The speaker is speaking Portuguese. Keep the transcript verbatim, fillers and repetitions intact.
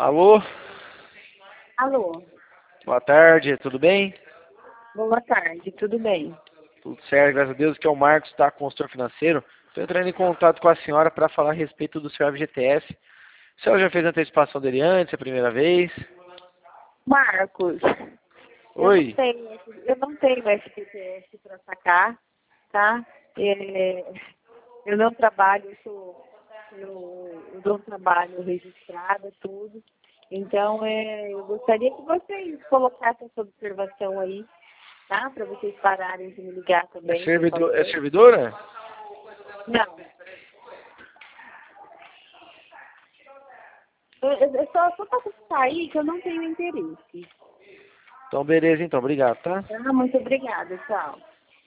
Alô? Alô, Boa tarde, tudo bem? boa tarde, tudo bem? Tudo certo, graças a Deus, que é o Marcos, tá, consultor financeiro. Estou entrando em contato com a senhora para falar a respeito do seu F G T S. A senhora já fez a antecipação dele antes, é a primeira vez? Marcos, eu não Oi? tenho, eu não tenho F G T S para sacar, tá? É, eu não trabalho, eu, sou, eu, eu não trabalho registrada, tudo. Então, é, eu gostaria que vocês colocassem essa observação aí, tá? Para vocês pararem de me ligar É, também, por servidor, é favor. servidora? Não. Eu, eu eu só, só para sair que eu não tenho interesse. Então, beleza, então, obrigado, tá? Ah, muito obrigada, tchau.